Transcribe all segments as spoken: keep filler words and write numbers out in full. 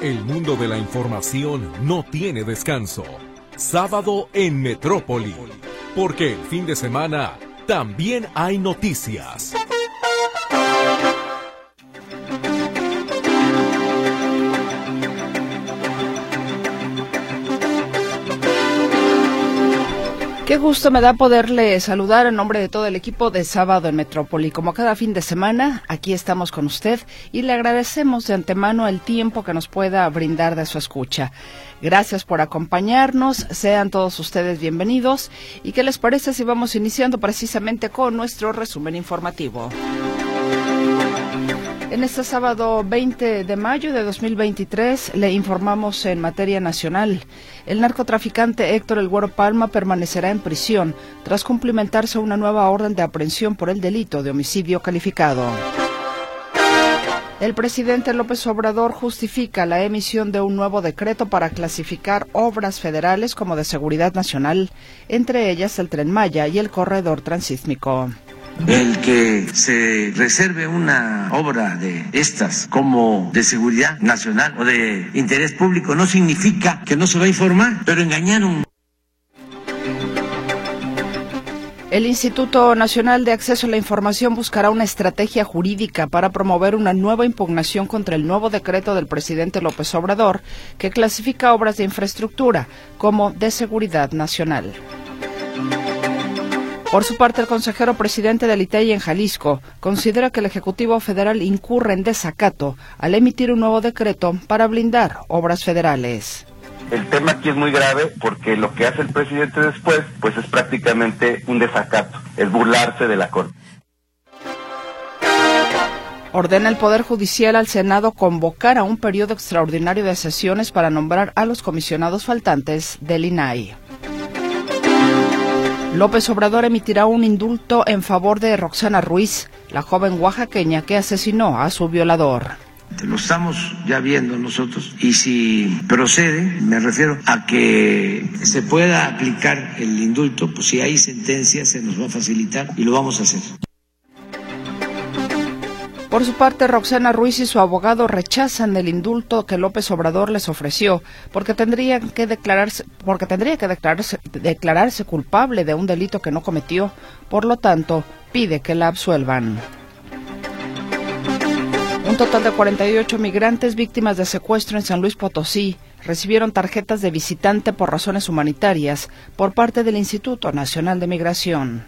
El mundo de la información no tiene descanso. Sábado en Metrópoli, porque el fin de semana también hay noticias. Qué gusto me da poderle saludar en nombre de todo el equipo de Sábado en Metrópoli. Como cada fin de semana, aquí estamos con usted y le agradecemos de antemano el tiempo que nos pueda brindar de su escucha. Gracias por acompañarnos, sean todos ustedes bienvenidos. ¿Y qué les parece si vamos iniciando precisamente con nuestro resumen informativo? En este sábado veinte de mayo de dos mil veintitrés le informamos en materia nacional. El narcotraficante Héctor El Güero Palma permanecerá en prisión tras cumplimentarse una nueva orden de aprehensión por el delito de homicidio calificado. El presidente López Obrador justifica la emisión de un nuevo decreto para clasificar obras federales como de seguridad nacional, entre ellas el Tren Maya y el corredor transísmico. El que se reserve una obra de estas como de seguridad nacional o de interés público no significa que no se va a informar, pero engañaron. El Instituto Nacional de Acceso a la Información buscará una estrategia jurídica para promover una nueva impugnación contra el nuevo decreto del presidente López Obrador que clasifica obras de infraestructura como de seguridad nacional. Por su parte, el consejero presidente del I T E I en Jalisco considera que el Ejecutivo Federal incurre en desacato al emitir un nuevo decreto para blindar obras federales. El tema aquí es muy grave porque lo que hace el presidente después, pues es prácticamente un desacato, es burlarse de la Corte. Ordena el Poder Judicial al Senado convocar a un periodo extraordinario de sesiones para nombrar a los comisionados faltantes del I N A I. López Obrador emitirá un indulto en favor de Roxana Ruiz, la joven oaxaqueña que asesinó a su violador. Lo estamos ya viendo nosotros y si procede, me refiero a que se pueda aplicar el indulto, pues si hay sentencia se nos va a facilitar y lo vamos a hacer. Por su parte, Roxana Ruiz y su abogado rechazan el indulto que López Obrador les ofreció porque tendría que declararse, porque tendría que declararse, declararse culpable de un delito que no cometió. Por lo tanto, pide que la absuelvan. Un total de cuarenta y ocho migrantes víctimas de secuestro en San Luis Potosí recibieron tarjetas de visitante por razones humanitarias por parte del Instituto Nacional de Migración.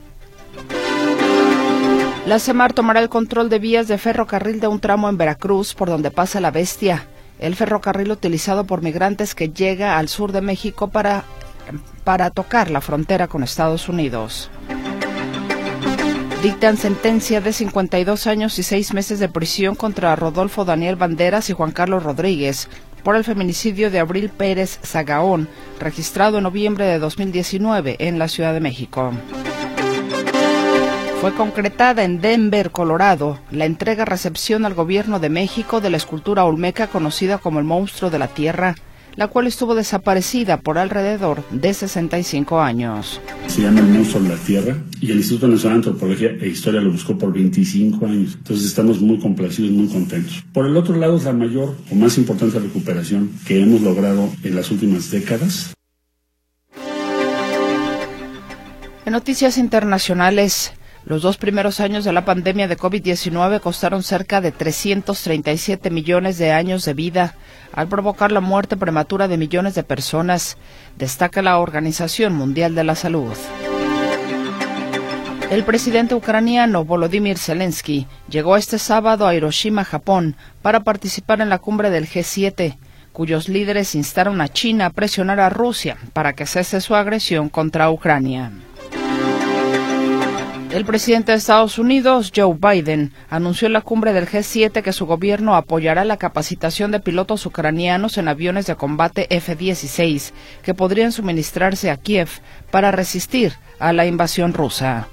La SEMAR tomará el control de vías de ferrocarril de un tramo en Veracruz por donde pasa la Bestia, el ferrocarril utilizado por migrantes que llega al sur de México para, para tocar la frontera con Estados Unidos. Dictan sentencia de cincuenta y dos años y seis meses de prisión contra Rodolfo Daniel Banderas y Juan Carlos Rodríguez por el feminicidio de Abril Pérez Zagaón, registrado en noviembre de dos mil diecinueve en la Ciudad de México. Fue concretada en Denver, Colorado, la entrega-recepción al gobierno de México de la escultura olmeca conocida como el Monstruo de la Tierra, la cual estuvo desaparecida por alrededor de sesenta y cinco años. Se llama el Monstruo de la Tierra y el Instituto Nacional de Antropología e Historia lo buscó por veinticinco años. Entonces estamos muy complacidos, muy contentos. Por el otro lado, es la mayor o más importante recuperación que hemos logrado en las últimas décadas. En noticias internacionales, los dos primeros años de la pandemia de COVID diecinueve costaron cerca de trescientos treinta y siete millones de años de vida, al provocar la muerte prematura de millones de personas, destaca la Organización Mundial de la Salud. El presidente ucraniano Volodymyr Zelensky llegó este sábado a Hiroshima, Japón, para participar en la cumbre del G siete, cuyos líderes instaron a China a presionar a Rusia para que cese su agresión contra Ucrania. El presidente de Estados Unidos, Joe Biden, anunció en la cumbre del G siete que su gobierno apoyará la capacitación de pilotos ucranianos en aviones de combate F dieciséis que podrían suministrarse a Kiev para resistir a la invasión rusa.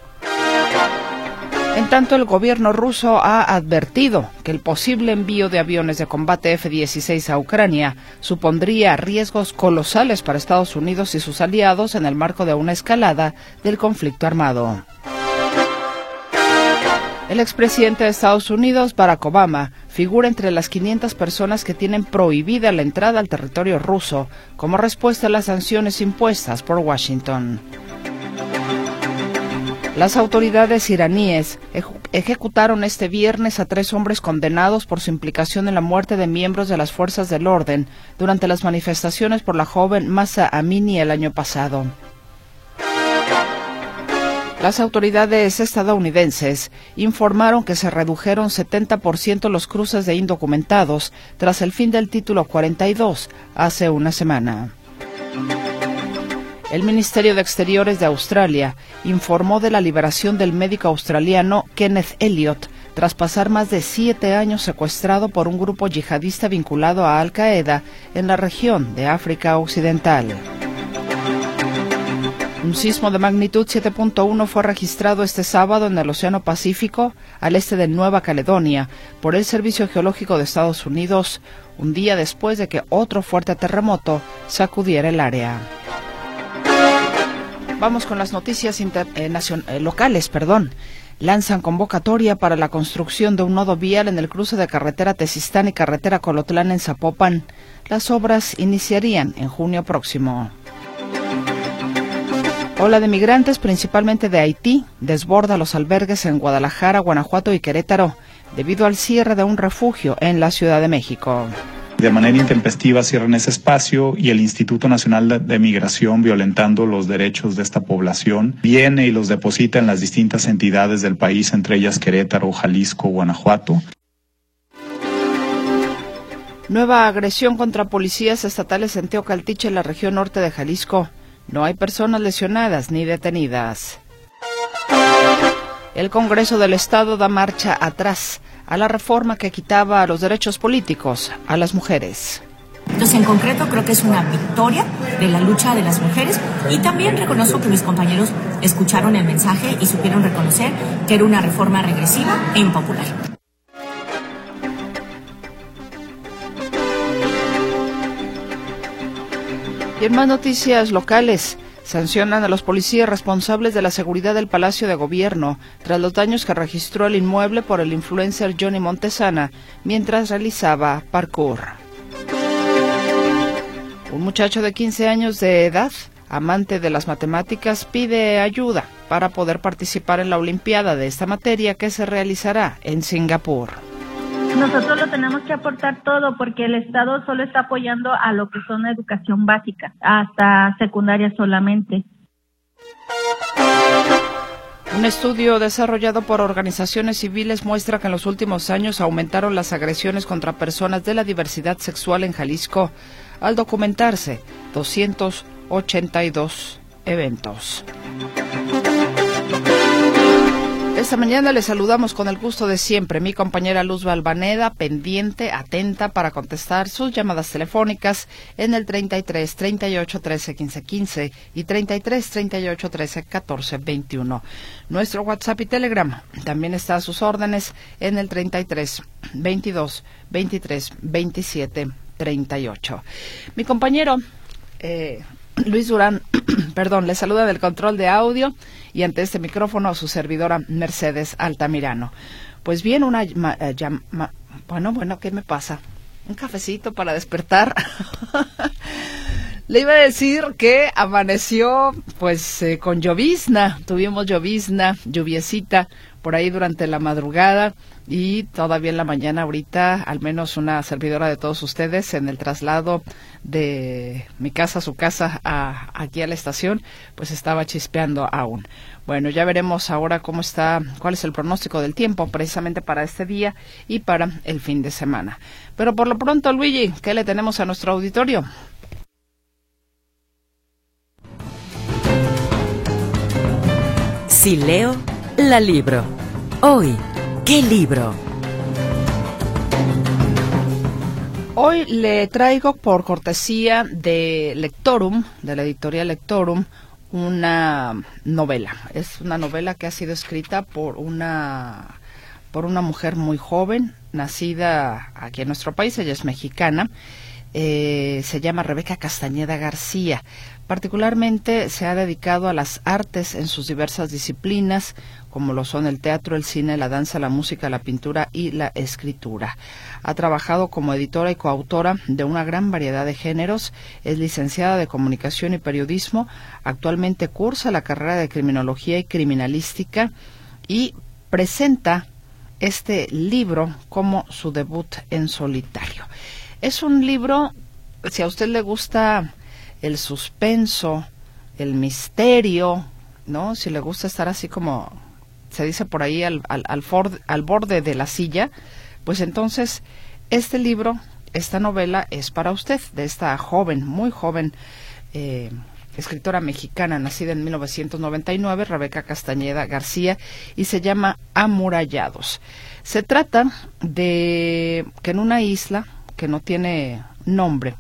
En tanto, el gobierno ruso ha advertido que el posible envío de aviones de combate F dieciséis a Ucrania supondría riesgos colosales para Estados Unidos y sus aliados en el marco de una escalada del conflicto armado. El expresidente de Estados Unidos, Barack Obama, figura entre las quinientas personas que tienen prohibida la entrada al territorio ruso como respuesta a las sanciones impuestas por Washington. Las autoridades iraníes ejecutaron este viernes a tres hombres condenados por su implicación en la muerte de miembros de las fuerzas del orden durante las manifestaciones por la joven Mahsa Amini el año pasado. Las autoridades estadounidenses informaron que se redujeron setenta por ciento los cruces de indocumentados tras el fin del Título cuarenta y dos hace una semana. El Ministerio de Exteriores de Australia informó de la liberación del médico australiano Kenneth Elliott tras pasar más de siete años secuestrado por un grupo yihadista vinculado a Al-Qaeda en la región de África Occidental. Un sismo de magnitud siete punto uno fue registrado este sábado en el Océano Pacífico, al este de Nueva Caledonia, por el Servicio Geológico de Estados Unidos, un día después de que otro fuerte terremoto sacudiera el área. Vamos con las noticias inter, eh, nacion, eh, locales, perdón. Lanzan convocatoria para la construcción de un nodo vial en el cruce de carretera Tezistán y carretera Colotlán en Zapopan. Las obras iniciarían en junio próximo. Ola de migrantes, principalmente de Haití, desborda los albergues en Guadalajara, Guanajuato y Querétaro, debido al cierre de un refugio en la Ciudad de México. De manera intempestiva cierran ese espacio y el Instituto Nacional de Migración, violentando los derechos de esta población, viene y los deposita en las distintas entidades del país, entre ellas Querétaro, Jalisco, Guanajuato. Nueva agresión contra policías estatales en Teocaltiche, en la región norte de Jalisco. No hay personas lesionadas ni detenidas. El Congreso del Estado da marcha atrás a la reforma que quitaba los derechos políticos a las mujeres. Entonces, en concreto, creo que es una victoria de la lucha de las mujeres y también reconozco que mis compañeros escucharon el mensaje y supieron reconocer que era una reforma regresiva e impopular. Y en más noticias locales, sancionan a los policías responsables de la seguridad del Palacio de Gobierno tras los daños que registró el inmueble por el influencer Johnny Montesana mientras realizaba parkour. Un muchacho de quince años de edad, amante de las matemáticas, pide ayuda para poder participar en la Olimpiada de esta materia que se realizará en Singapur. Nosotros lo tenemos que aportar todo porque el Estado solo está apoyando a lo que son educación básica, hasta secundaria solamente. Un estudio desarrollado por organizaciones civiles muestra que en los últimos años aumentaron las agresiones contra personas de la diversidad sexual en Jalisco, al documentarse doscientos ochenta y dos eventos. Esta mañana les saludamos con el gusto de siempre. Mi compañera Luz Balvaneda, pendiente, atenta para contestar sus llamadas telefónicas en el treinta y tres, treinta y ocho, trece, quince, quince y treinta y tres, treinta y ocho, trece, catorce, veintiuno. Nuestro WhatsApp y Telegram también está a sus órdenes en el treinta y tres, veintidós, veintitrés, veintisiete, treinta y ocho. Mi compañero eh, Luis Durán, perdón, le saluda del control de audio y ante este micrófono su servidora Mercedes Altamirano. Pues bien, una ma, ya, ma, bueno, bueno, ¿qué me pasa? Un cafecito para despertar. Le iba a decir que amaneció pues eh, con llovizna, tuvimos llovizna, lluviecita por ahí durante la madrugada y todavía en la mañana ahorita, al menos una servidora de todos ustedes en el traslado de mi casa a su casa a, aquí a la estación, pues estaba chispeando aún. Bueno, ya veremos ahora cómo está, cuál es el pronóstico del tiempo precisamente para este día y para el fin de semana. Pero por lo pronto, Luigi, ¿qué le tenemos a nuestro auditorio? Si leo, la libro. Hoy, ¿qué libro? Hoy le traigo por cortesía de Lectorum, de la editorial Lectorum, una novela. Es una novela que ha sido escrita por una, por una mujer muy joven, nacida aquí en nuestro país, ella es mexicana, eh, se llama Rebeca Castañeda García. Particularmente se ha dedicado a las artes en sus diversas disciplinas, como lo son el teatro, el cine, la danza, la música, la pintura y la escritura. Ha trabajado como editora y coautora de una gran variedad de géneros, es licenciada de Comunicación y Periodismo, actualmente cursa la carrera de Criminología y Criminalística y presenta este libro como su debut en solitario. Es un libro, si a usted le gusta el suspenso, el misterio, ¿no? Si le gusta estar así como se dice por ahí al, al, al, for, al borde de la silla, pues entonces este libro, esta novela es para usted, de esta joven, muy joven eh, escritora mexicana, nacida en mil novecientos noventa y nueve, Rebeca Castañeda García, y se llama Amurallados. Se trata de que en una isla que no tiene nombre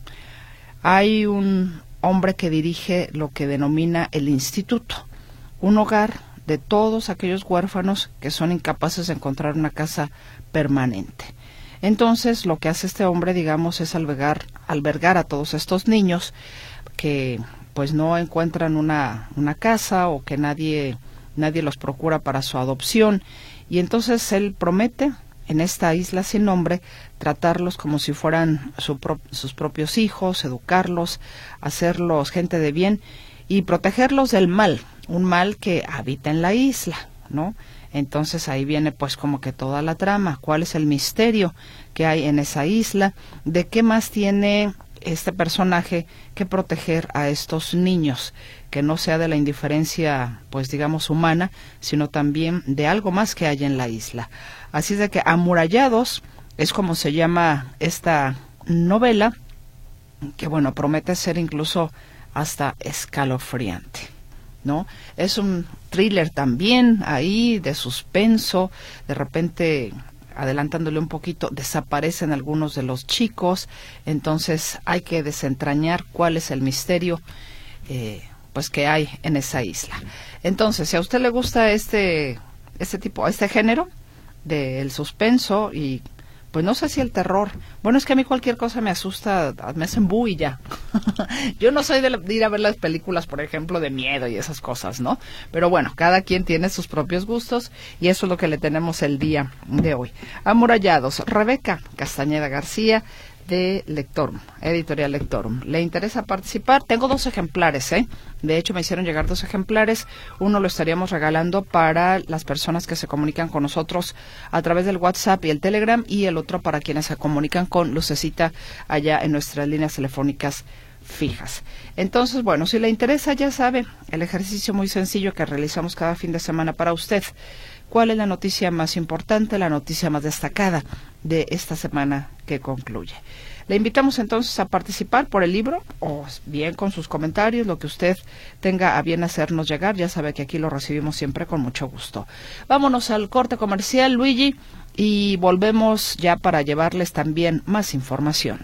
hay un hombre que dirige lo que denomina el instituto, un hogar de todos aquellos huérfanos que son incapaces de encontrar una casa permanente. Entonces, lo que hace este hombre, digamos, es albergar, albergar a todos estos niños que pues no encuentran una, una casa o que nadie, nadie los procura para su adopción. Y entonces él promete, en esta isla sin nombre, tratarlos como si fueran su pro, sus propios hijos, educarlos, hacerlos gente de bien y protegerlos del mal, un mal que habita en la isla, ¿no? Entonces ahí viene pues como que toda la trama, cuál es el misterio que hay en esa isla, de qué más tiene este personaje que proteger a estos niños, que no sea de la indiferencia pues digamos humana, sino también de algo más que hay en la isla. Así es de que Amurallados es como se llama esta novela, que bueno, promete ser incluso hasta escalofriante, ¿no? Es un thriller también ahí de suspenso, de repente adelantándole un poquito, desaparecen algunos de los chicos, entonces hay que desentrañar cuál es el misterio eh, pues que hay en esa isla. Entonces, si a usted le gusta este este tipo, este género del suspenso y pues no sé si el terror, bueno, es que a mí cualquier cosa me asusta, me hacen bu y ya. Yo no soy de, la, de ir a ver las películas, por ejemplo, de miedo y esas cosas, ¿no? Pero bueno, cada quien tiene sus propios gustos y eso es lo que le tenemos el día de hoy. Amurallados, Rebeca Castañeda García, de Lectorum, Editorial Lectorum. ¿Le interesa participar? Tengo dos ejemplares, ¿eh? De hecho, me hicieron llegar dos ejemplares. Uno lo estaríamos regalando para las personas que se comunican con nosotros a través del WhatsApp y el Telegram, y el otro para quienes se comunican con Lucecita allá en nuestras líneas telefónicas fijas. Entonces, bueno, si le interesa, ya sabe, el ejercicio muy sencillo que realizamos cada fin de semana para usted. ¿Cuál es la noticia más importante, la noticia más destacada de esta semana que concluye? Le invitamos entonces a participar por el libro o bien con sus comentarios, lo que usted tenga a bien hacernos llegar. Ya sabe que aquí lo recibimos siempre con mucho gusto. Vámonos al corte comercial, Luigi, y volvemos ya para llevarles también más información.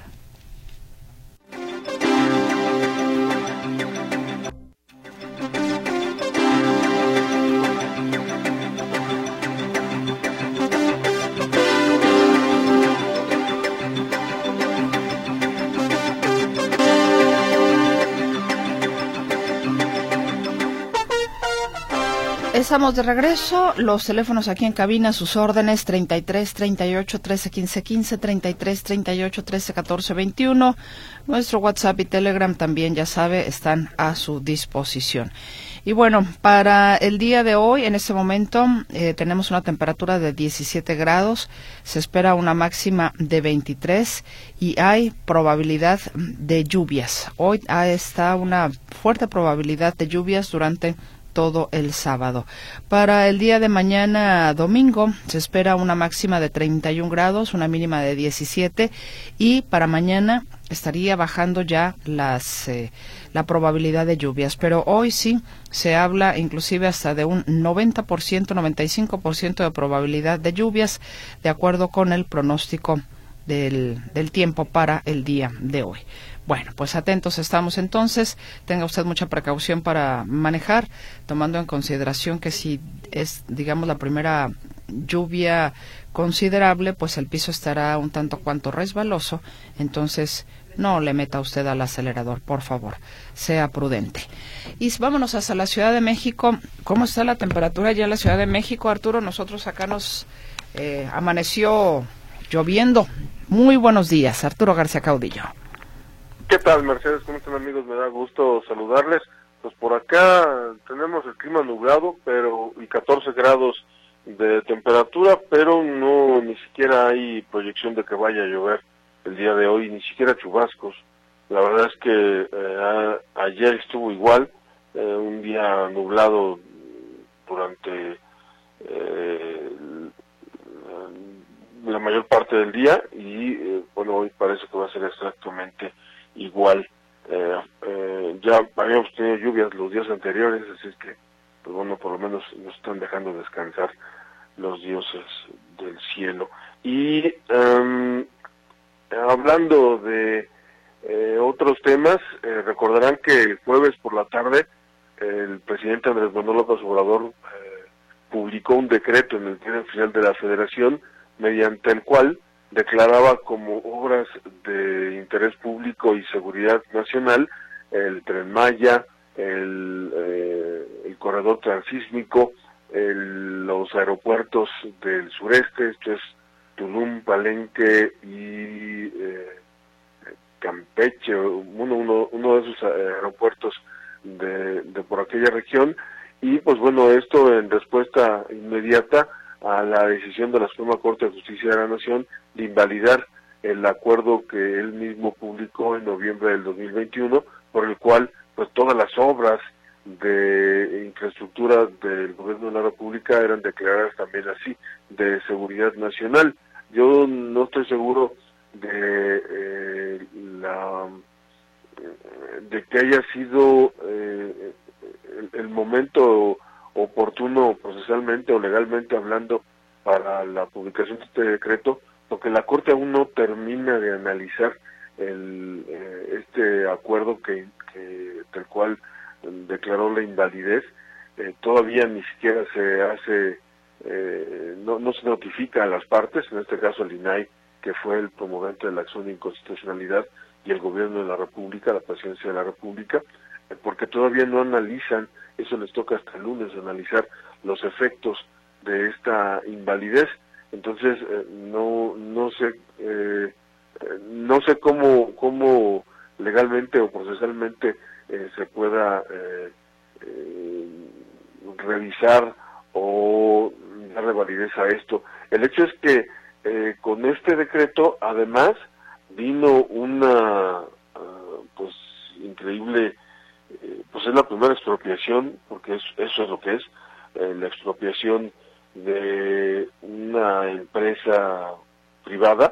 Estamos de regreso, los teléfonos aquí en cabina, sus órdenes, treinta y tres, treinta y ocho, trece, quince, quince, treinta y tres, treinta y ocho, trece, catorce, veintiuno. Nuestro WhatsApp y Telegram también, ya sabe, están a su disposición. Y bueno, para el día de hoy, en este momento, eh, tenemos una temperatura de diecisiete grados, se espera una máxima de veintitrés y hay probabilidad de lluvias. Hoy está una fuerte probabilidad de lluvias durante todo el sábado. Para el día de mañana domingo se espera una máxima de treinta y un grados, una mínima de diecisiete, y para mañana estaría bajando ya las eh, la probabilidad de lluvias, pero hoy sí se habla inclusive hasta de un noventa por ciento, noventa y cinco por ciento de probabilidad de lluvias, de acuerdo con el pronóstico del, del tiempo para el día de hoy. Bueno, pues atentos estamos entonces. Tenga usted mucha precaución para manejar, tomando en consideración que si es, digamos, la primera lluvia considerable, pues el piso estará un tanto cuanto resbaloso. Entonces, no le meta usted al acelerador, por favor. Sea prudente. Y vámonos hasta la Ciudad de México. ¿Cómo está la temperatura ya en la Ciudad de México, Arturo? Nosotros acá nos eh, amaneció lloviendo. Muy buenos días, Arturo García Caudillo. ¿Qué tal, Mercedes? ¿Cómo están, amigos? Me da gusto saludarles. Pues por acá tenemos el clima nublado, pero y catorce grados de temperatura, pero no, ni siquiera hay proyección de que vaya a llover el día de hoy, ni siquiera chubascos. La verdad es que eh, a, ayer estuvo igual, eh, un día nublado durante eh, la mayor parte del día y eh, bueno, hoy parece que va a ser exactamente igual. Eh, eh, ya habíamos tenido lluvias los días anteriores, así es que, pues bueno, por lo menos nos están dejando descansar los dioses del cielo. Y um, hablando de eh, otros temas, eh, recordarán que el jueves por la tarde el presidente Andrés Manuel López Obrador eh, publicó un decreto en el Diario Oficial de la Federación, mediante el cual declaraba como obras de interés público y seguridad nacional el Tren Maya, el, eh, el corredor transísmico, el, los aeropuertos del sureste, esto es Tulum, Palenque y eh, Campeche, uno, uno, uno de esos aeropuertos de, de por aquella región, y pues bueno, esto en respuesta inmediata a la decisión de la Suprema Corte de Justicia de la Nación de invalidar el acuerdo que él mismo publicó en noviembre del dos mil veintiuno, por el cual pues todas las obras de infraestructura del gobierno de la República eran declaradas también así, de seguridad nacional. Yo no estoy seguro de eh, la de que haya sido eh, el, el momento oportuno procesalmente o legalmente hablando para la publicación de este decreto, porque la Corte aún no termina de analizar el, eh, este acuerdo que, que del cual declaró la invalidez. Eh, todavía ni siquiera se hace, eh, no, no se notifica a las partes, en este caso el I N A I, que fue el promovente de la acción de inconstitucionalidad, y el gobierno de la República, la presidencia de la República, eh, porque todavía no analizan, eso les toca hasta el lunes, analizar los efectos de esta invalidez. Entonces, eh, no no sé eh, no sé cómo cómo legalmente o procesalmente eh, se pueda eh, eh, revisar o darle validez a esto. El hecho es que eh, con este decreto, además, vino una uh, pues increíble, eh, pues es la primera expropiación, porque es, eso es lo que es, eh, la expropiación de una empresa privada,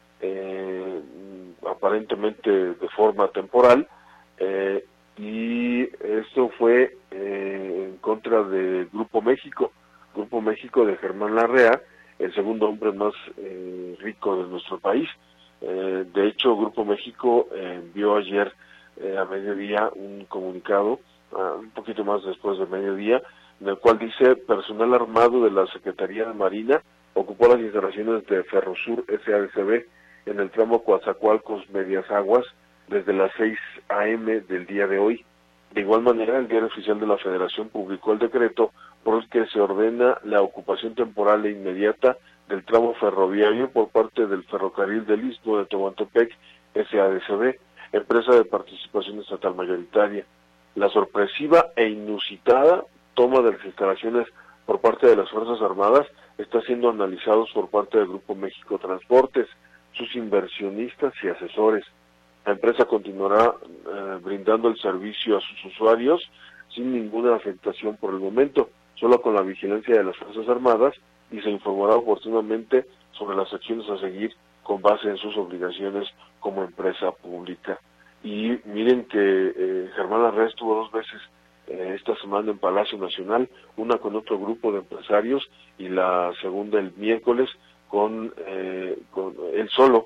eh, aparentemente de forma temporal, eh, y esto fue eh, en contra de Grupo México, Grupo México de Germán Larrea, el segundo hombre más eh, rico de nuestro país. Eh, de hecho, Grupo México eh, envió ayer eh, a mediodía un comunicado, uh, un poquito más después de mediodía, en el cual dice: personal armado de la Secretaría de Marina ocupó las instalaciones de Ferrosur S A D C B en el tramo Coatzacoalcos Medias Aguas desde las seis a eme del día de hoy. De igual manera, el Diario Oficial de la Federación publicó el decreto por el que se ordena la ocupación temporal e inmediata del tramo ferroviario por parte del Ferrocarril del Istmo de Tehuantepec S A D C B, empresa de participación estatal mayoritaria. La sorpresiva e inusitada toma de las instalaciones por parte de las Fuerzas Armadas está siendo analizados por parte del Grupo México Transportes, sus inversionistas y asesores. La empresa continuará eh, brindando el servicio a sus usuarios sin ninguna afectación por el momento, solo con la vigilancia de las Fuerzas Armadas, y se informará oportunamente sobre las acciones a seguir con base en sus obligaciones como empresa pública. Y miren que eh, Germán Larrea estuvo dos veces eh, esta semana en Palacio Nacional, una con otro grupo de empresarios y la segunda el miércoles con, eh, con él solo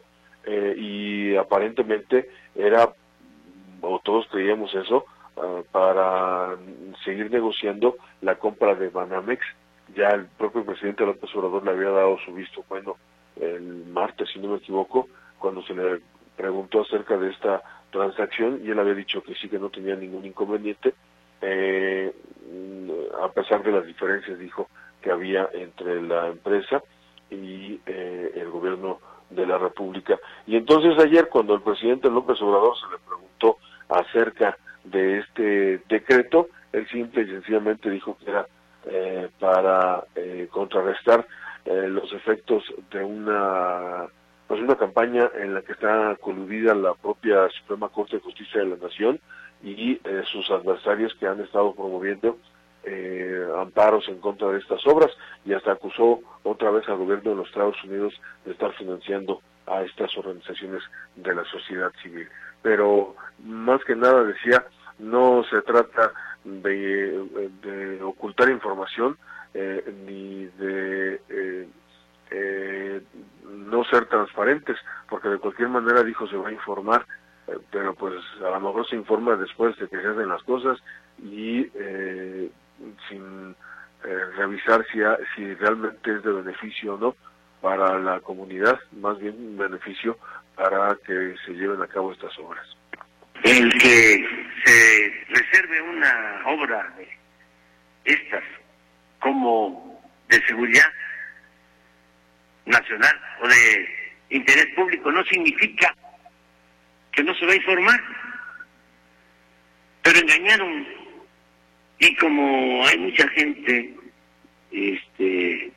eh, y aparentemente era, o todos creíamos eso, uh, para seguir negociando la compra de Banamex. Ya el propio presidente López Obrador le había dado su visto bueno el martes, si no me equivoco, cuando se le preguntó acerca de esta transacción, y él había dicho que sí, que no tenía ningún inconveniente, eh, a pesar de las diferencias, dijo, que había entre la empresa y eh, el gobierno de la República. Y entonces ayer, cuando el presidente López Obrador se le preguntó acerca de este decreto, él simple y sencillamente dijo que era eh, para eh, contrarrestar eh, los efectos de una pues una campaña en la que está coludida la propia Suprema Corte de Justicia de la Nación y eh, sus adversarios, que han estado promoviendo eh, amparos en contra de estas obras, y hasta acusó otra vez al gobierno de los Estados Unidos de estar financiando a estas organizaciones de la sociedad civil. Pero más que nada decía, no se trata de, de ocultar información, eh, ni de eh, eh, no ser transparentes, porque de cualquier manera, dijo, se va a informar, eh, pero pues a lo mejor se informa después de que se hacen las cosas y eh, sin eh, revisar si, ha, si realmente es de beneficio o no para la comunidad, más bien un beneficio para que se lleven a cabo estas obras. El que se reserve una obra de estas como de seguridad nacional o de interés público no significa que no se va a informar, pero engañaron, y como hay mucha gente este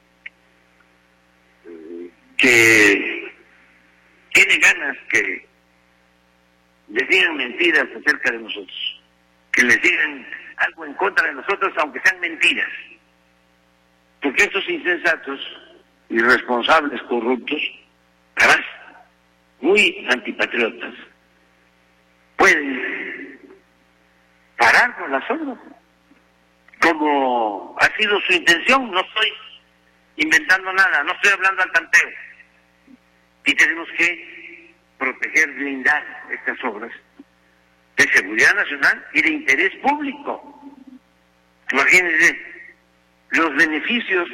que tiene ganas que les digan mentiras acerca de nosotros, que les digan algo en contra de nosotros, aunque sean mentiras, porque estos insensatos, irresponsables, corruptos, además muy antipatriotas, pueden parar con las obras, como ha sido su intención. No estoy inventando nada, no estoy hablando al tanteo, y tenemos que proteger, blindar estas obras de seguridad nacional y de interés público. Imagínense los beneficios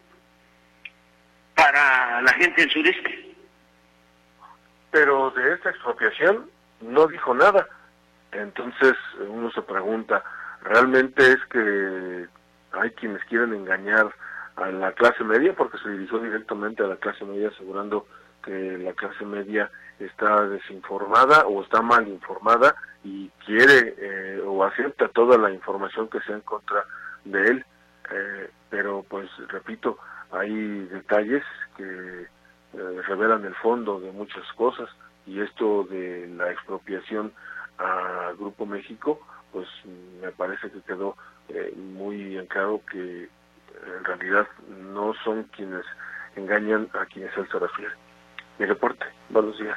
para la gente del sureste. Pero de esta expropiación no dijo nada. Entonces uno se pregunta, ¿realmente es que hay quienes quieren engañar a la clase media? Porque se dirigió directamente a la clase media asegurando que la clase media está desinformada o está mal informada y quiere eh, o acepta toda la información que sea en contra de él. Eh, pero pues repito, hay detalles que eh, revelan el fondo de muchas cosas, y esto de la expropiación a Grupo México, pues me parece que quedó eh, muy en claro que en realidad no son quienes engañan a quienes él se refiere. Mi reporte, buenos días.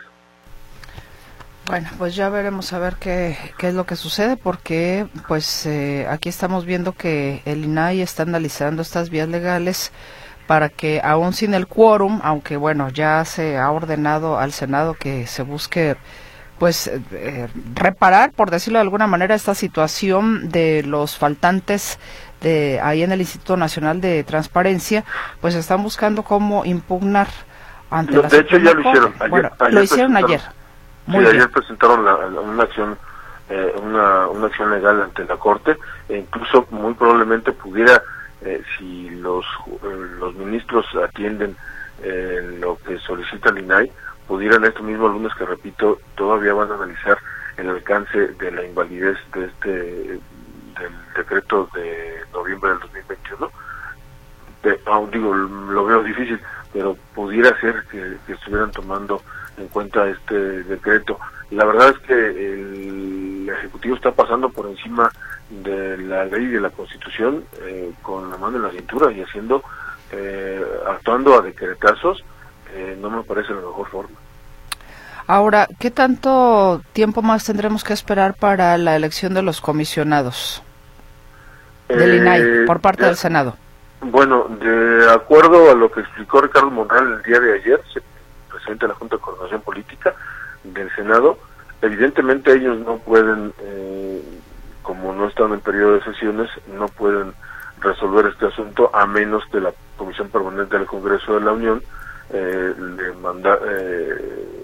Bueno, pues ya veremos a ver qué, qué es lo que sucede, porque pues eh, aquí estamos viendo que el I N A I está analizando estas vías legales para que, aún sin el quórum, aunque bueno, ya se ha ordenado al Senado que se busque pues eh, reparar, por decirlo de alguna manera, esta situación de los faltantes de ahí en el Instituto Nacional de Transparencia, pues están buscando cómo impugnar ante no, la de hecho ya lo hicieron Corte. ayer, Bueno, ayer lo hicieron ayer. Muy sí, bien. ayer presentaron la, la, una acción eh, una, una acción legal ante la Corte, e incluso muy probablemente pudiera, eh, si los eh, los ministros atienden eh, lo que solicita el I N A I, pudieran este mismo lunes, que repito, todavía van a analizar el alcance de la invalidez de este del decreto de noviembre del dos mil veintiuno. De, aún digo, lo veo difícil, pero pudiera ser que, que estuvieran tomando en cuenta este decreto. La verdad es que el Ejecutivo está pasando por encima de la ley y de la Constitución eh, con la mano en la cintura y haciendo, eh, actuando a decretazos. Eh, no me parece la mejor forma. Ahora, ¿qué tanto tiempo más tendremos que esperar para la elección de los comisionados del eh, I N A I por parte ya, del Senado? Bueno, de acuerdo a lo que explicó Ricardo Monreal el día de ayer, se presidente de la Junta de Coordinación Política del Senado. Evidentemente ellos no pueden, eh, como no están en periodo de sesiones, no pueden resolver este asunto a menos que la Comisión Permanente del Congreso de la Unión eh, le manda, eh,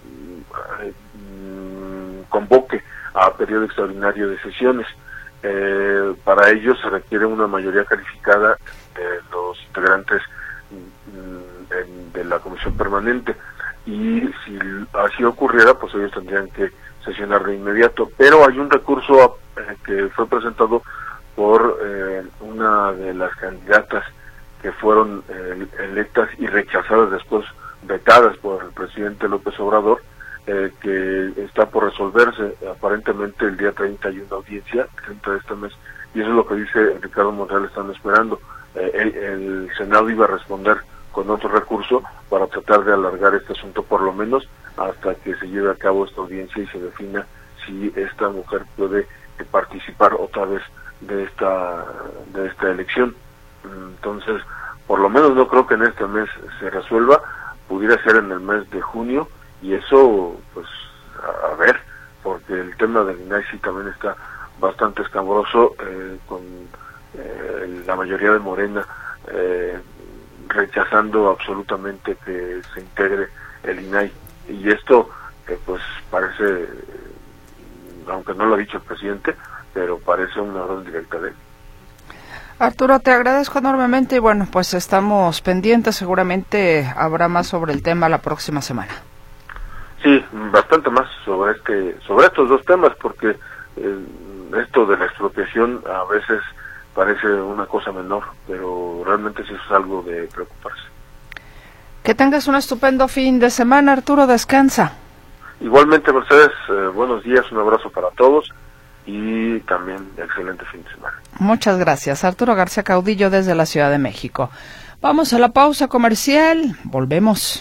convoque a periodo extraordinario de sesiones. Eh, para ello se requiere una mayoría calificada de los integrantes de, de la Comisión Permanente, y si así ocurriera, pues ellos tendrían que sesionar de inmediato. Pero hay un recurso eh, que fue presentado por eh, una de las candidatas que fueron eh, electas y rechazadas después, vetadas por el presidente López Obrador, eh, que está por resolverse aparentemente el día treinta, hay una audiencia, treinta de este mes, y eso es lo que dice Ricardo Monreal, están esperando. Eh, el, el Senado iba a responder con otro recurso para tratar de alargar este asunto por lo menos hasta que se lleve a cabo esta audiencia y se defina si esta mujer puede eh, participar otra vez de esta de esta elección. Entonces, por lo menos no creo que en este mes se resuelva, pudiera ser en el mes de junio, y eso, pues, a, a ver, porque el tema del I N A I sí también está bastante escabroso, eh, con eh, la mayoría de Morena eh, rechazando absolutamente que se integre el I N A I, y esto, eh, pues, parece, aunque no lo ha dicho el presidente, pero parece una orden directa de él. Arturo, te agradezco enormemente y bueno, pues estamos pendientes, seguramente habrá más sobre el tema la próxima semana. Sí, bastante más sobre este, sobre estos dos temas, porque eh, esto de la expropiación a veces parece una cosa menor, pero realmente sí es algo de preocuparse. Que tengas un estupendo fin de semana, Arturo, descansa. Igualmente, Mercedes, eh, buenos días, un abrazo para todos y también excelente fin de semana. Muchas gracias, Arturo García Caudillo desde la Ciudad de México. Vamos a la pausa comercial, volvemos.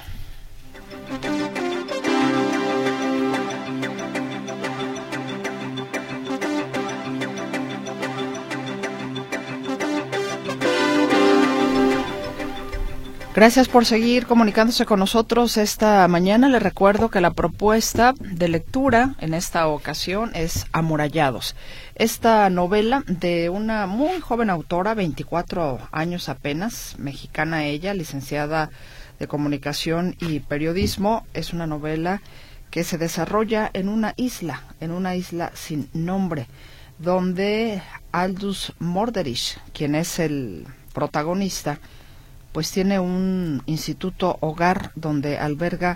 Gracias por seguir comunicándose con nosotros esta mañana. Les recuerdo que la propuesta de lectura en esta ocasión es Amurallados. Esta novela de una muy joven autora, veinticuatro años apenas, mexicana ella, licenciada de Comunicación y Periodismo, es una novela que se desarrolla en una isla, en una isla sin nombre, donde Aldous Mörderich, quien es el protagonista, pues tiene un instituto hogar donde alberga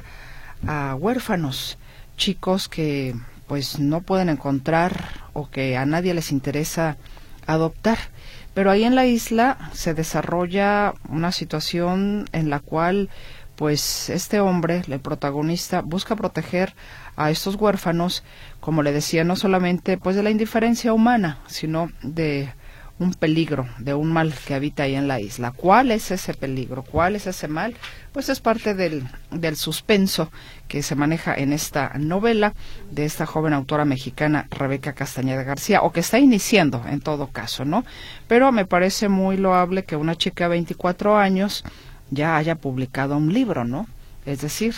a huérfanos, chicos que pues no pueden encontrar o que a nadie les interesa adoptar. Pero ahí en la isla se desarrolla una situación en la cual pues este hombre, el protagonista, busca proteger a estos huérfanos, como le decía, no solamente pues de la indiferencia humana, sino de un peligro, de un mal que habita ahí en la isla. ¿Cuál es ese peligro? ¿Cuál es ese mal? Pues es parte del, del suspenso que se maneja en esta novela de esta joven autora mexicana, Rebeca Castañeda García, o que está iniciando en todo caso, ¿no? Pero me parece muy loable que una chica de veinticuatro años ya haya publicado un libro, ¿no? Es decir,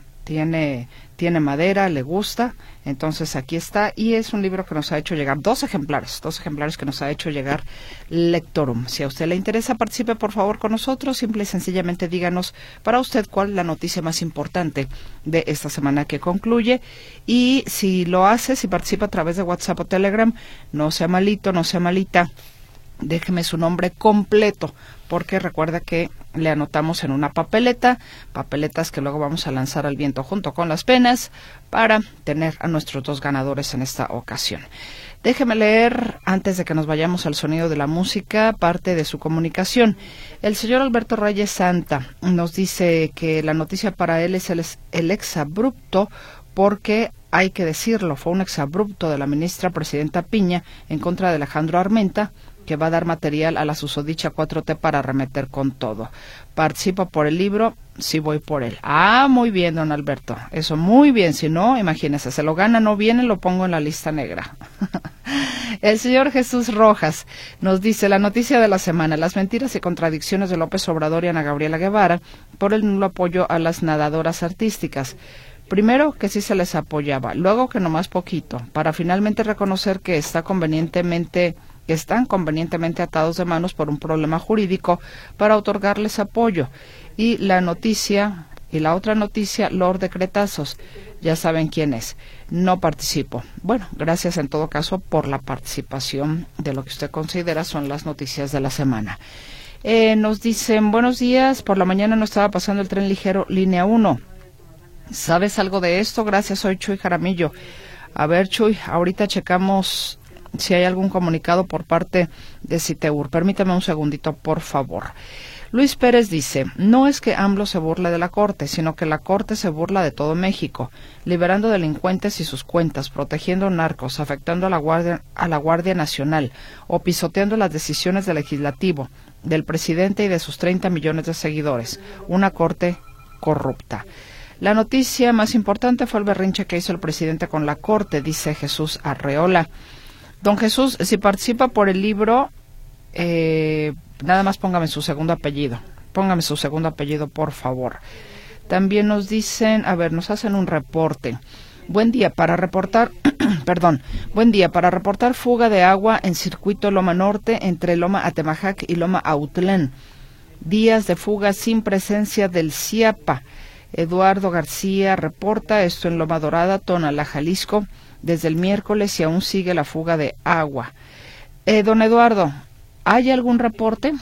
tiene tiene madera, le gusta, entonces aquí está, y es un libro que nos ha hecho llegar, dos ejemplares, dos ejemplares que nos ha hecho llegar Lectorum. Si a usted le interesa, participe por favor con nosotros, simple y sencillamente díganos para usted cuál es la noticia más importante de esta semana que concluye, y si lo hace, si participa a través de WhatsApp o Telegram, no sea malito, no sea malita, déjeme su nombre completo, porque recuerda que le anotamos en una papeleta, papeletas que luego vamos a lanzar al viento junto con las penas para tener a nuestros dos ganadores en esta ocasión. Déjeme leer, antes de que nos vayamos al sonido de la música, parte de su comunicación. El señor Alberto Reyes Santa nos dice que la noticia para él es el, el exabrupto, porque hay que decirlo, fue un exabrupto de la ministra presidenta Piña en contra de Alejandro Armenta, que va a dar material a la susodicha cuatro T para arremeter con todo. Participo por el libro, sí voy por él. Ah, muy bien, don Alberto. Eso, muy bien. Si no, imagínese, se lo gana, no viene, lo pongo en la lista negra. El señor Jesús Rojas nos dice, la noticia de la semana, las mentiras y contradicciones de López Obrador y Ana Gabriela Guevara por el nulo apoyo a las nadadoras artísticas. Primero, que sí se les apoyaba, luego que nomás poquito, para finalmente reconocer que está convenientemente, que están convenientemente atados de manos por un problema jurídico para otorgarles apoyo. Y la noticia, y la otra noticia, Lord Decretazos, ya saben quién es. No participo. Bueno, gracias en todo caso por la participación de lo que usted considera son las noticias de la semana. Eh, nos dicen, buenos días, por la mañana no estaba pasando el tren ligero línea uno. ¿Sabes algo de esto? Gracias, soy Chuy Jaramillo. A ver, Chuy, ahorita checamos si hay algún comunicado por parte de Citeur. Permítame un segundito, por favor. Luis Pérez dice, no es que AMLO se burle de la Corte, sino que la Corte se burla de todo México, liberando delincuentes y sus cuentas, protegiendo narcos, afectando a la Guardia, a la Guardia Nacional o pisoteando las decisiones del Legislativo, del presidente y de sus treinta millones de seguidores. Una Corte corrupta. La noticia más importante fue el berrinche que hizo el presidente con la Corte, dice Jesús Arreola. Don Jesús, si participa por el libro, eh, nada más póngame su segundo apellido. Póngame su segundo apellido, por favor. También nos dicen, a ver, nos hacen un reporte. Buen día para reportar, perdón, buen día para reportar fuga de agua en circuito Loma Norte entre Loma Atemajac y Loma Autlán. Días de fuga sin presencia del CIAPA. Eduardo García reporta esto en Loma Dorada, Tonalá, Jalisco, desde el miércoles y aún sigue la fuga de agua. Eh, don Eduardo, ¿hay algún reporte?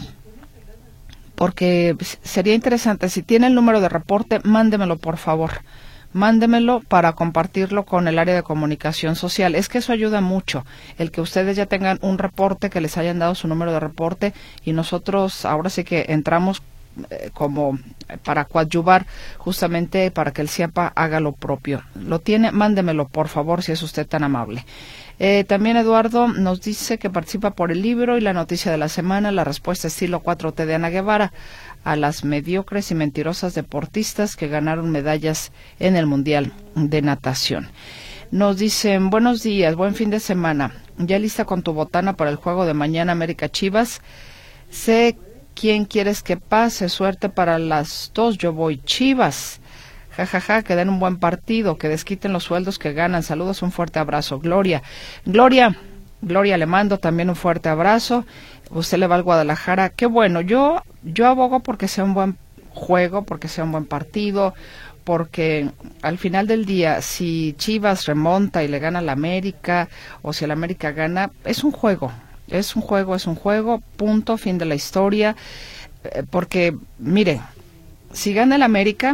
Porque sería interesante, si tiene el número de reporte, mándemelo por favor. Mándemelo para compartirlo con el área de comunicación social. Es que eso ayuda mucho, el que ustedes ya tengan un reporte, que les hayan dado su número de reporte y nosotros ahora sí que entramos eh, como para coadyuvar justamente para que el CIAPA haga lo propio. ¿Lo tiene? Mándemelo por favor si es usted tan amable. Eh, también Eduardo nos dice que participa por el libro y la noticia de la semana, la respuesta estilo cuatro T de Ana Guevara a las mediocres y mentirosas deportistas que ganaron medallas en el Mundial de Natación. Nos dicen, buenos días, buen fin de semana. ¿Ya lista con tu botana para el juego de mañana América Chivas? Sé quién quieres que pase, suerte para las dos, yo voy Chivas. Ja, ja, ja, que den un buen partido, que desquiten los sueldos que ganan. Saludos, un fuerte abrazo. Gloria, Gloria, Gloria, le mando también un fuerte abrazo. Usted le va al Guadalajara. Qué bueno, yo, yo abogo porque sea un buen juego, porque sea un buen partido, porque al final del día, si Chivas remonta y le gana a la América, o si el América gana, es un juego, es un juego, es un juego, punto, fin de la historia. Eh, porque, mire, si gana el América,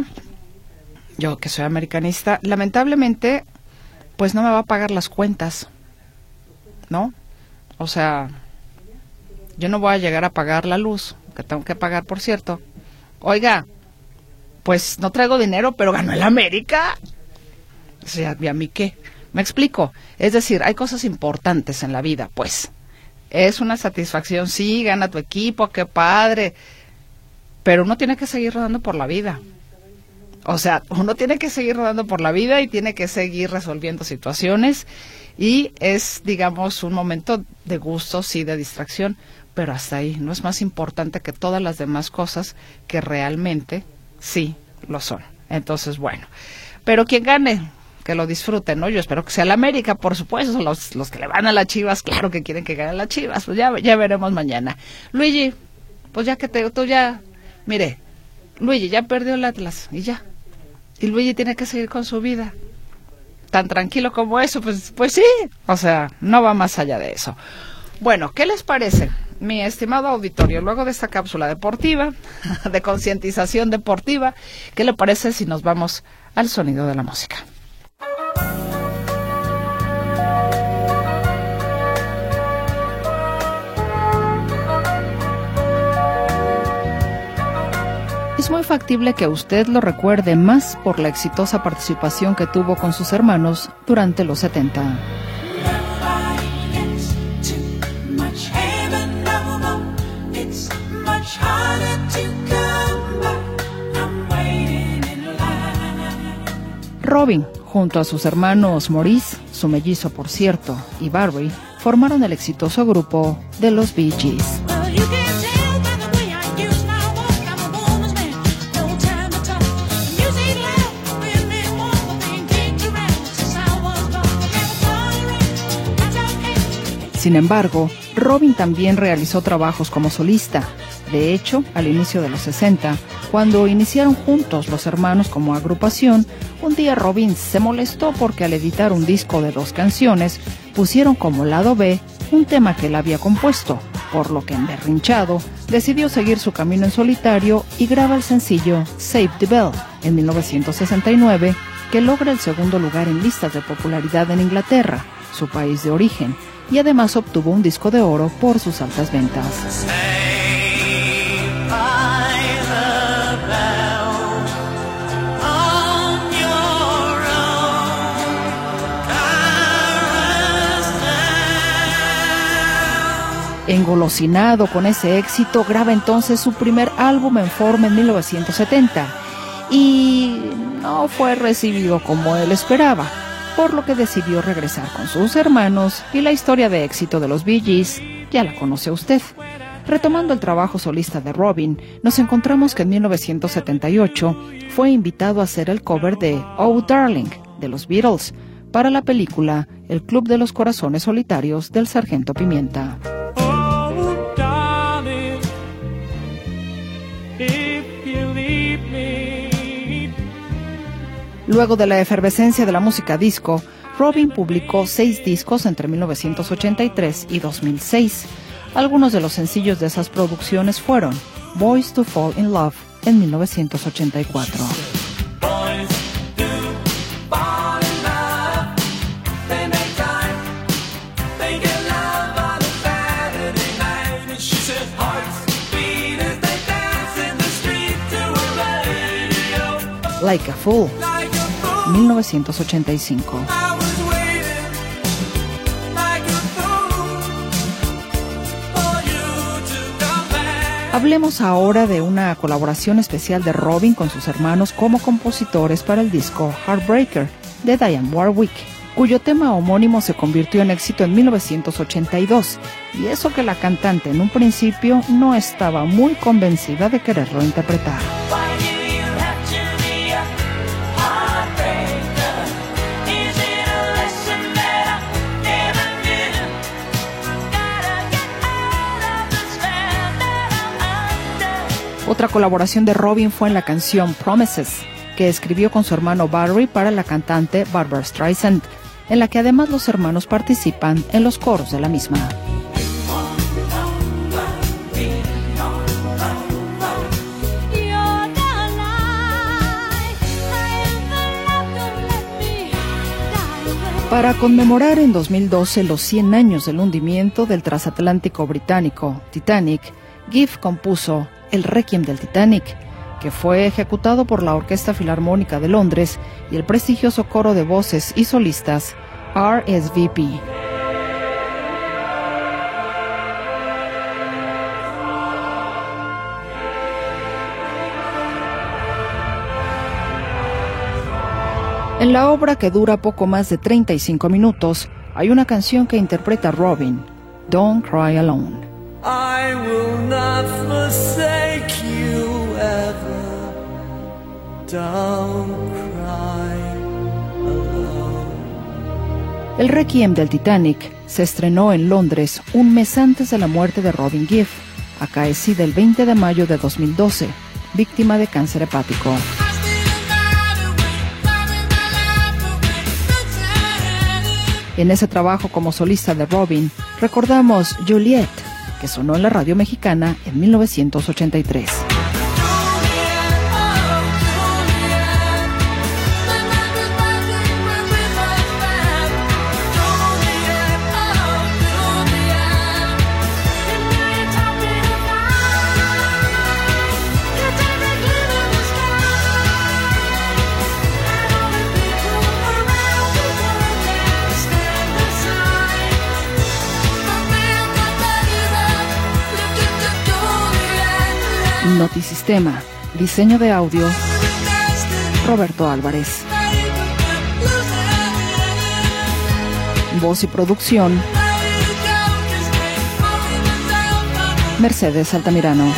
yo que soy americanista, lamentablemente, pues no me va a pagar las cuentas, ¿no? O sea, yo no voy a llegar a pagar la luz, que tengo que pagar, por cierto. Oiga, pues no traigo dinero, pero ganó el América. O sea, ¿y a mí qué? ¿Me explico? Es decir, hay cosas importantes en la vida, pues. Es una satisfacción, sí, gana tu equipo, qué padre, pero uno tiene que seguir rodando por la vida. O sea, uno tiene que seguir rodando por la vida y tiene que seguir resolviendo situaciones y es, digamos, un momento de gusto, sí, de distracción, pero hasta ahí. No es más importante que todas las demás cosas que realmente sí lo son. Entonces, bueno, pero quien gane, que lo disfruten, ¿no? Yo espero que sea la América, por supuesto. Los, los que le van a las Chivas, claro que quieren que gane las Chivas. Pues ya, ya veremos mañana. Luigi, pues ya que te, tú ya, mire, Luigi ya perdió el Atlas y ya. Y Luigi tiene que seguir con su vida. Tan tranquilo como eso, pues, pues sí. O sea, no va más allá de eso. Bueno, ¿qué les parece, mi estimado auditorio? Luego de esta cápsula deportiva, de concientización deportiva, ¿qué le parece si nos vamos al sonido de la música? Es muy factible que usted lo recuerde más por la exitosa participación que tuvo con sus hermanos durante los setenta. Robin, Junto a sus hermanos Maurice, su mellizo por cierto, y Barry, formaron el exitoso grupo de los Bee Gees. Sin embargo, Robin también realizó trabajos como solista. De hecho, al inicio de los sesenta, cuando iniciaron juntos los hermanos como agrupación, un día Robin se molestó porque al editar un disco de dos canciones, pusieron como lado B un tema que él había compuesto, por lo que emberrinchado, decidió seguir su camino en solitario y graba el sencillo Save the Bell en mil novecientos sesenta y nueve, que logra el segundo lugar en listas de popularidad en Inglaterra, su país de origen, y además obtuvo un disco de oro por sus altas ventas. Engolosinado con ese éxito, graba entonces su primer álbum en forma en mil novecientos setenta y no fue recibido como él esperaba, por lo que decidió regresar con sus hermanos y la historia de éxito de los Bee Gees ya la conoce usted. Retomando el trabajo solista de Robin, nos encontramos que en mil novecientos setenta y ocho fue invitado a hacer el cover de Oh Darling de los Beatles para la película El Club de los Corazones Solitarios del Sargento Pimienta. Luego de la efervescencia de la música disco, Robin publicó seis discos entre mil novecientos ochenta y tres y dos mil seis. Algunos de los sencillos de esas producciones fueron Boys to Fall in Love en mil novecientos ochenta y cuatro. Like a Fool, mil novecientos ochenta y cinco. Hablemos ahora de una colaboración especial de Robin con sus hermanos como compositores para el disco Heartbreaker de Dionne Warwick, cuyo tema homónimo se convirtió en éxito en mil novecientos ochenta y dos, y eso que la cantante en un principio no estaba muy convencida de quererlo interpretar. Otra colaboración de Robin fue en la canción Promises, que escribió con su hermano Barry para la cantante Barbra Streisand, en la que además los hermanos participan en los coros de la misma. Para conmemorar en dos mil doce los cien años del hundimiento del transatlántico británico Titanic, Gibb compuso el Requiem del Titanic, que fue ejecutado por la Orquesta Filarmónica de Londres y el prestigioso coro de voces y solistas R S V P. En la obra, que dura poco más de treinta y cinco minutos, hay una canción que interpreta Robin, Don't Cry Alone. I will not forsake you ever. Don't cry alone. El Requiem del Titanic se estrenó en Londres un mes antes de la muerte de Robin Gibb, acaecida el veinte de mayo de dos mil doce, víctima de cáncer hepático. En ese trabajo como solista de Robin, recordamos Juliet, que sonó en la radio mexicana en mil novecientos ochenta y tres. Notisistema, diseño de audio, Roberto Álvarez. Voz y producción, Mercedes Altamirano.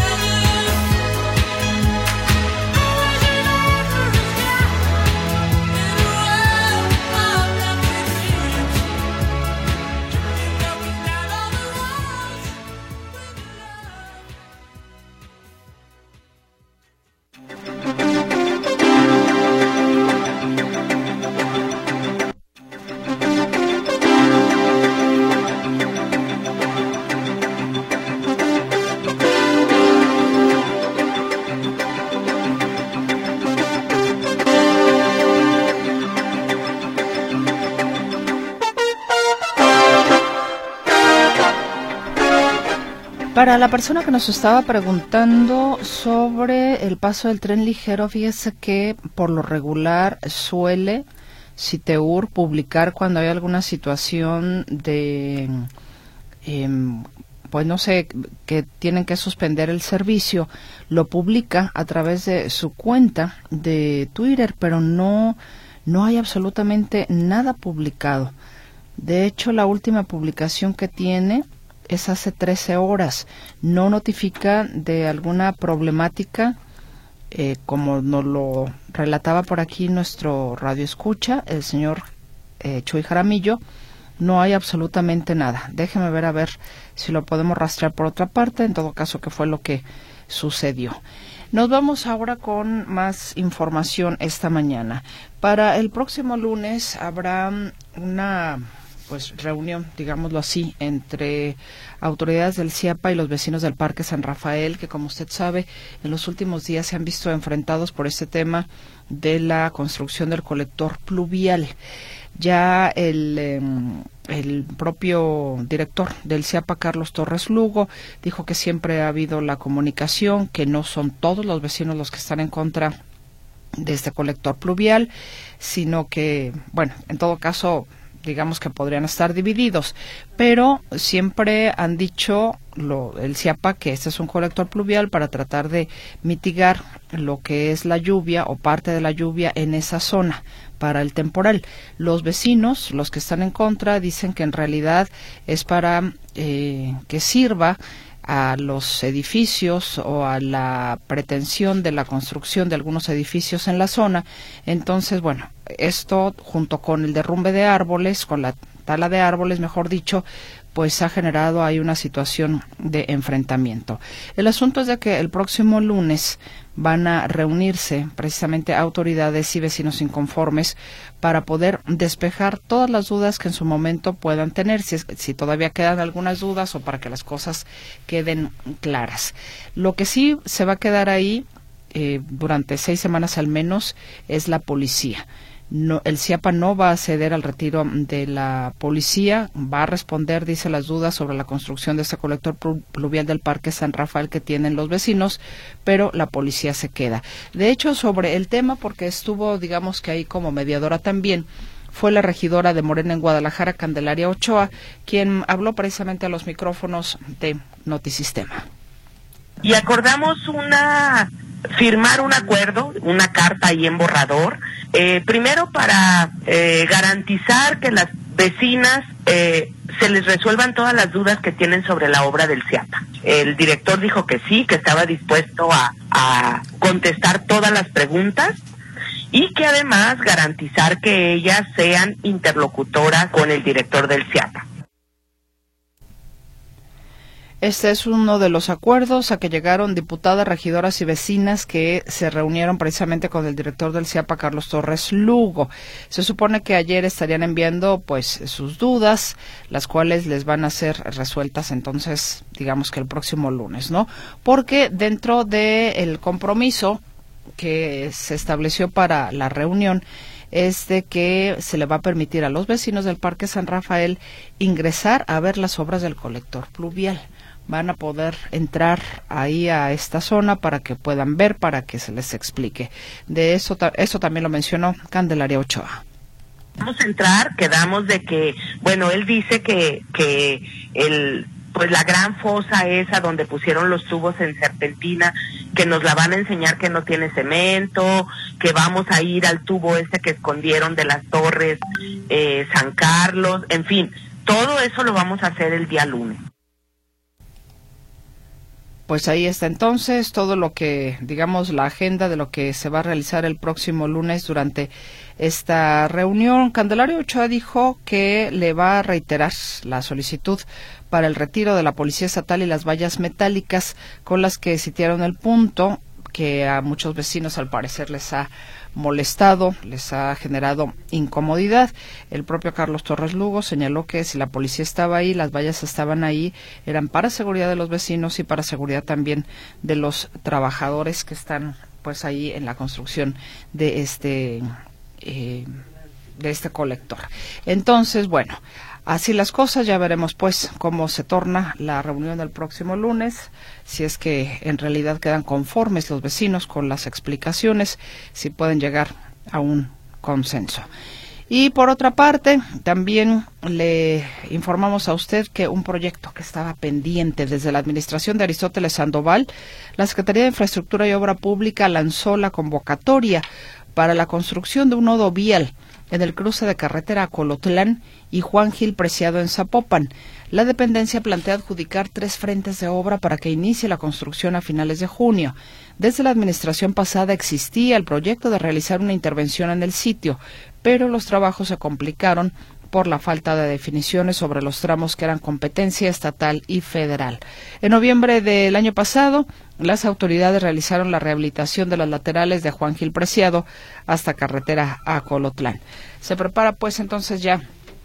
Para la persona que nos estaba preguntando sobre el paso del tren ligero, fíjese que por lo regular suele Citeur publicar cuando hay alguna situación de, eh, pues no sé, que tienen que suspender el servicio, lo publica a través de su cuenta de Twitter, pero no, no hay absolutamente nada publicado. De hecho, la última publicación que tiene es hace trece horas. No notifica de alguna problemática, eh, como nos lo relataba por aquí nuestro radioescucha, el señor eh, Chuy Jaramillo. No hay absolutamente nada. Déjeme ver a ver si lo podemos rastrear por otra parte, en todo caso qué fue lo que sucedió. Nos vamos ahora con más información esta mañana. Para el próximo lunes habrá una pues reunión, digámoslo así, entre autoridades del CIAPA y los vecinos del Parque San Rafael, que como usted sabe, en los últimos días se han visto enfrentados por este tema de la construcción del colector pluvial. Ya el, eh, el propio director del CIAPA, Carlos Torres Lugo, dijo que siempre ha habido la comunicación, que no son todos los vecinos los que están en contra de este colector pluvial, sino que, bueno, en todo caso, digamos que podrían estar divididos, pero siempre han dicho lo, el CIAPA que este es un colector pluvial para tratar de mitigar lo que es la lluvia o parte de la lluvia en esa zona para el temporal. Los vecinos, los que están en contra, dicen que en realidad es para eh, que sirva a los edificios o a la pretensión de la construcción de algunos edificios en la zona. Entonces, bueno, esto junto con el derrumbe de árboles, con la tala de árboles, mejor dicho, pues ha generado ahí una situación de enfrentamiento. El asunto es de que el próximo lunes van a reunirse precisamente autoridades y vecinos inconformes para poder despejar todas las dudas que en su momento puedan tener, si, es, si todavía quedan algunas dudas o para que las cosas queden claras. Lo que sí se va a quedar ahí eh, durante seis semanas al menos es la policía. No, el CIAPA no va a ceder al retiro de la policía, va a responder, dice, las dudas sobre la construcción de este colector pluvial del Parque San Rafael que tienen los vecinos, pero la policía se queda. De hecho, sobre el tema, porque estuvo, digamos que ahí como mediadora también, fue la regidora de Morena en Guadalajara, Candelaria Ochoa, quien habló precisamente a los micrófonos de Notisistema. Y acordamos una firmar un acuerdo, una carta ahí en borrador, eh, primero para eh, garantizar que las vecinas eh, se les resuelvan todas las dudas que tienen sobre la obra del CIAPA. El director dijo que sí, que estaba dispuesto a, a contestar todas las preguntas y que además garantizar que ellas sean interlocutoras con el director del CIAPA. Este es uno de los acuerdos a que llegaron diputadas, regidoras y vecinas que se reunieron precisamente con el director del CIAPA, Carlos Torres Lugo. Se supone que ayer estarían enviando pues sus dudas, las cuales les van a ser resueltas entonces, digamos que el próximo lunes, ¿no? Porque dentro del compromiso que se estableció para la reunión es de que se le va a permitir a los vecinos del Parque San Rafael ingresar a ver las obras del colector pluvial. Van a poder entrar ahí a esta zona para que puedan ver, para que se les explique. De eso, eso también lo mencionó Candelaria Ochoa. Vamos a entrar, quedamos de que, bueno, él dice que, que el, pues la gran fosa esa donde pusieron los tubos en serpentina que nos la van a enseñar que no tiene cemento, que vamos a ir al tubo ese que escondieron de las torres eh, San Carlos, en fin, todo eso lo vamos a hacer el día lunes. Pues ahí está entonces todo lo que, digamos, la agenda de lo que se va a realizar el próximo lunes durante esta reunión. Candelario Ochoa dijo que le va a reiterar la solicitud para el retiro de la Policía Estatal y las vallas metálicas con las que sitiaron el punto, que a muchos vecinos al parecer les ha molestado, les ha generado incomodidad. El propio Carlos Torres Lugo señaló que si la policía estaba ahí, las vallas estaban ahí, eran para seguridad de los vecinos y para seguridad también de los trabajadores que están pues ahí en la construcción de este eh, de este colector. Entonces, bueno, así las cosas, ya veremos pues cómo se torna la reunión del próximo lunes, si es que en realidad quedan conformes los vecinos con las explicaciones, si pueden llegar a un consenso. Y por otra parte, también le informamos a usted que un proyecto que estaba pendiente desde la administración de Aristóteles Sandoval, la Secretaría de Infraestructura y Obra Pública lanzó la convocatoria para la construcción de un nodo vial en el cruce de carretera Acolotlán y Juan Gil Preciado en Zapopan. La dependencia plantea adjudicar tres frentes de obra para que inicie la construcción a finales de junio. Desde la administración pasada existía el proyecto de realizar una intervención en el sitio, pero los trabajos se complicaron por la falta de definiciones sobre los tramos que eran competencia estatal y federal. En noviembre del año pasado, las autoridades realizaron la rehabilitación de las laterales de Juan Gil Preciado hasta carretera a Acolotlán. Se prepara pues entonces ya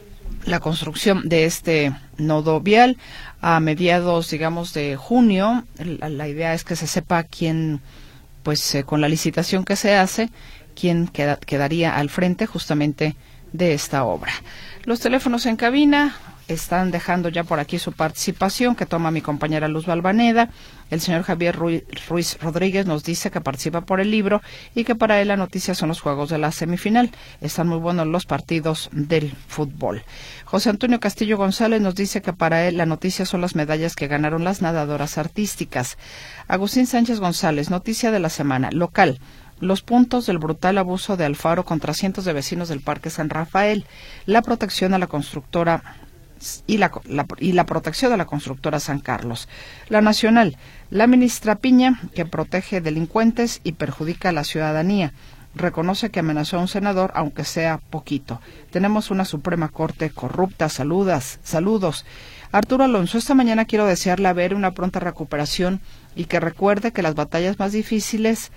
la construcción de este nodo vial a mediados, digamos, de junio. La, la idea es que se sepa quién, pues eh, con la licitación que se hace, quién queda, quedaría al frente justamente de esta obra. Los teléfonos en cabina están dejando ya por aquí su participación, que toma mi compañera Luz Balvaneda. El señor Javier Ruiz, Ruiz Rodríguez nos dice que participa por el libro y que para él la noticia son los juegos de la semifinal. Están muy buenos los partidos del fútbol. José Antonio Castillo González nos dice que para él la noticia son las medallas que ganaron las nadadoras artísticas. Agustín Sánchez González, noticia de la semana, local. Los puntos del brutal abuso de Alfaro contra cientos de vecinos del Parque San Rafael, la protección a la constructora y la, la, y la protección de la constructora San Carlos. La Nacional, la ministra Piña, que protege delincuentes y perjudica a la ciudadanía, reconoce que amenazó a un senador, aunque sea poquito. Tenemos una Suprema Corte corrupta. Saludas, saludos. Arturo Alonso, esta mañana quiero desearle a ver una pronta recuperación y que recuerde que las batallas más difíciles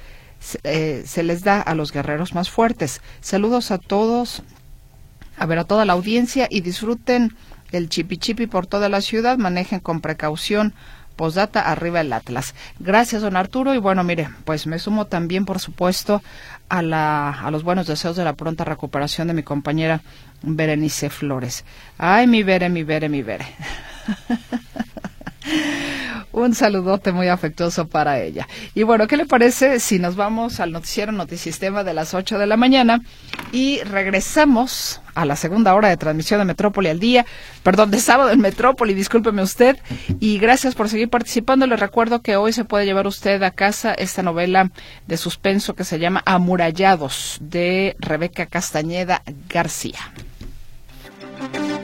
Eh, se les da a los guerreros más fuertes. Saludos a todos, a ver a toda la audiencia y disfruten el chipi chipi por toda la ciudad, manejen con precaución. Postdata, arriba el Atlas. Gracias, don Arturo, y bueno, mire, pues me sumo también, por supuesto, a la a los buenos deseos de la pronta recuperación de mi compañera Berenice Flores. Ay, mi Bere, mi Bere, mi Bere. Un saludote muy afectuoso para ella. Y bueno, ¿qué le parece si nos vamos al noticiero Notisistema de las ocho de la mañana y regresamos a la segunda hora de transmisión de Metrópoli al día, perdón, de sábado en Metrópoli, discúlpeme usted, y gracias por seguir participando. Les recuerdo que hoy se puede llevar usted a casa esta novela de suspenso que se llama Amurallados, de Rebeca Castañeda García.